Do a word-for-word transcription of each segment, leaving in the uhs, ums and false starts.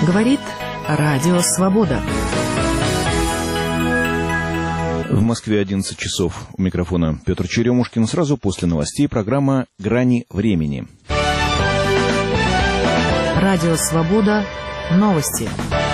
Говорит Радио Свобода. В Москве одиннадцать часов. У микрофона Петр Черемушкин. Сразу после новостей программа «Грани времени». Радио Свобода. Новости.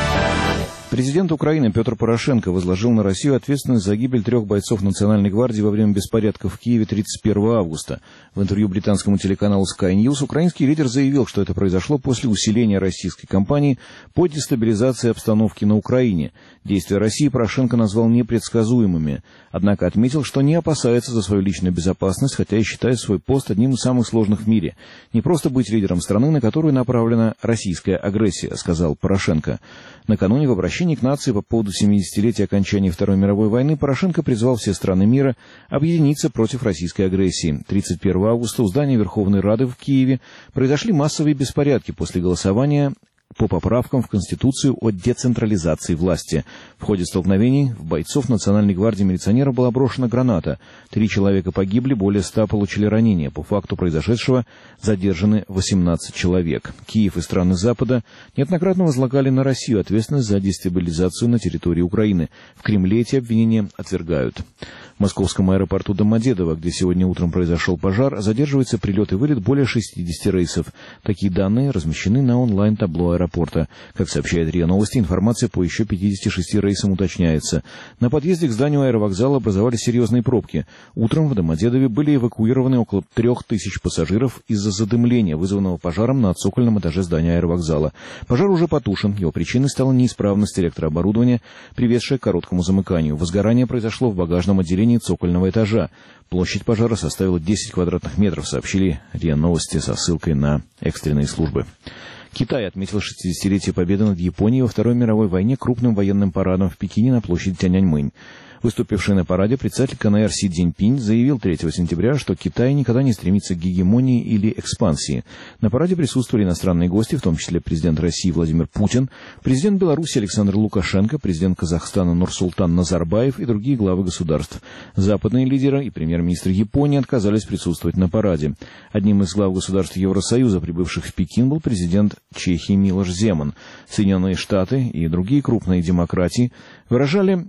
Президент Украины Петр Порошенко возложил на Россию ответственность за гибель трех бойцов Национальной гвардии во время беспорядков в Киеве тридцать первого августа. В интервью британскому телеканалу Sky News украинский лидер заявил, что это произошло после усиления российской кампании по дестабилизации обстановки на Украине. Действия России Порошенко назвал непредсказуемыми, однако отметил, что не опасается за свою личную безопасность, хотя и считает свой пост одним из самых сложных в мире. Не просто быть лидером страны, на которую направлена российская агрессия, сказал Порошенко. Накануне в обращении к нации по поводу семидесятилетия окончания Второй мировой войны Порошенко призвал все страны мира объединиться против российской агрессии. тридцать первого августа у здания Верховной Рады в Киеве произошли массовые беспорядки после голосования по поправкам в Конституцию о децентрализации власти. В ходе столкновений в бойцов Национальной гвардии милиционеров была брошена граната. Три человека погибли, более ста получили ранения. По факту произошедшего задержаны восемнадцать человек. Киев и страны Запада неоднократно возлагали на Россию ответственность за дестабилизацию на территории Украины. В Кремле эти обвинения отвергают. В московском аэропорту Домодедово, где сегодня утром произошел пожар, задерживается прилет и вылет более шестидесяти рейсов. Такие данные размещены на онлайн-табло аэропорта. Как сообщает РИА Новости, информация по еще пятидесяти шести рейсам уточняется. На подъезде к зданию аэровокзала образовались серьезные пробки. Утром в Домодедове были эвакуированы около трех тысяч пассажиров из-за задымления, вызванного пожаром на цокольном этаже здания аэровокзала. Пожар уже потушен. Его причиной стала неисправность электрооборудования, приведшая к короткому замыканию. Возгорание произошло в багажном отделении цокольного этажа. Площадь пожара составила десять квадратных метров, сообщили РИА Новости со ссылкой на экстренные службы. Китай отметил шестидесятилетие победы над Японией во Второй мировой войне крупным военным парадом в Пекине на площади Тяньаньмэнь. Выступивший на параде председатель КНР Си Цзиньпинь заявил третьего сентября, что Китай никогда не стремится к гегемонии или экспансии. На параде присутствовали иностранные гости, в том числе президент России Владимир Путин, президент Беларуси Александр Лукашенко, президент Казахстана Нурсултан Назарбаев и другие главы государств. Западные лидеры и премьер-министр Японии отказались присутствовать на параде. Одним из глав государств Евросоюза, прибывших в Пекин, был президент Чехии Милош Земан. Соединенные Штаты и другие крупные демократии выражали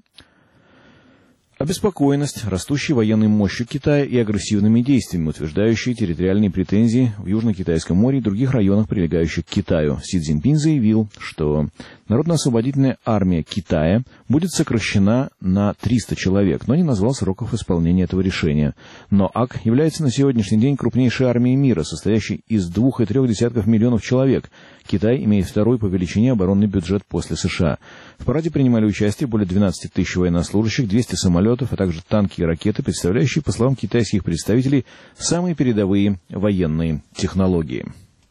обеспокоенность растущей военной мощью Китая и агрессивными действиями, утверждающие территориальные претензии в Южно-Китайском море и других районах, прилегающих к Китаю. Си Цзиньпинь заявил, что Народно-освободительная армия Китая будет сокращена на триста человек, но не назвал сроков исполнения этого решения. Но АК является на сегодняшний день крупнейшей армией мира, состоящей из двух и трех десятков миллионов человек. Китай имеет второй по величине оборонный бюджет после США. В параде принимали участие более двенадцати тысяч военнослужащих, двести самолетов, а также танки и ракеты, представляющие, по словам китайских представителей, самые передовые военные технологии.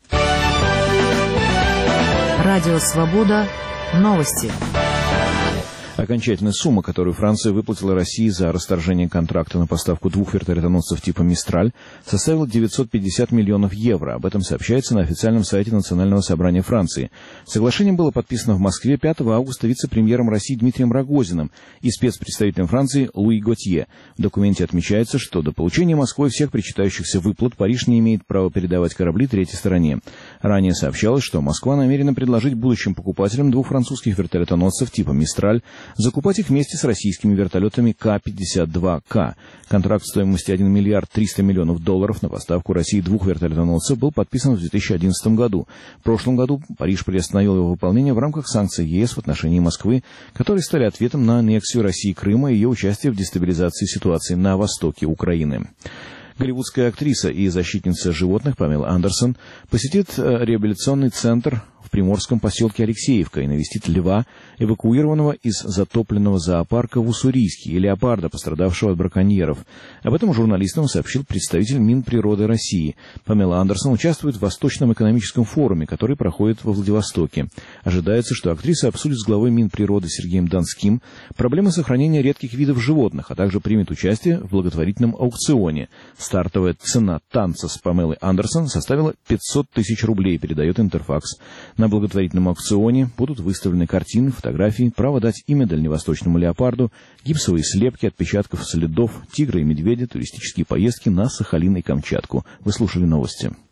Радио Свобода. Новости. Окончательная сумма, которую Франция выплатила России за расторжение контракта на поставку двух вертолетоносцев типа «Мистраль», составила девятьсот пятьдесят миллионов евро. Об этом сообщается на официальном сайте Национального собрания Франции. Соглашение было подписано в Москве пятого августа вице-премьером России Дмитрием Рогозиным и спецпредставителем Франции Луи Готье. В документе отмечается, что до получения Москвой всех причитающихся выплат Париж не имеет права передавать корабли третьей стороне. Ранее сообщалось, что Москва намерена предложить будущим покупателям двух французских вертолетоносцев типа «Мистраль» закупать их вместе с российскими вертолетами Ка пятьдесят два К. Контракт стоимостью один миллиард триста миллионов долларов на поставку России двух вертолетоносцев был подписан в две тысячи одиннадцатом году. В прошлом году Париж приостановил его выполнение в рамках санкций ЕС в отношении Москвы, которые стали ответом на аннексию России Крыма и ее участие в дестабилизации ситуации на востоке Украины. Голливудская актриса и защитница животных Памела Андерсон посетит реабилитационный центр в приморском поселке Алексеевка и навестит льва, эвакуированного из затопленного зоопарка в Уссурийске, и леопарда, пострадавшего от браконьеров. Об этом журналистам сообщил представитель Минприроды России. Памела Андерсон участвует в Восточном экономическом форуме, который проходит во Владивостоке. Ожидается, что актриса обсудит с главой Минприроды Сергеем Донским проблемы сохранения редких видов животных, а также примет участие в благотворительном аукционе. Стартовая цена танца с Памелой Андерсон составила пятьсот тысяч рублей, передает Интерфакс. На благотворительном аукционе будут выставлены картины, фотографии, право дать имя дальневосточному леопарду, гипсовые слепки отпечатков следов, тигра и медведя, туристические поездки на Сахалин и Камчатку. Вы слушали новости.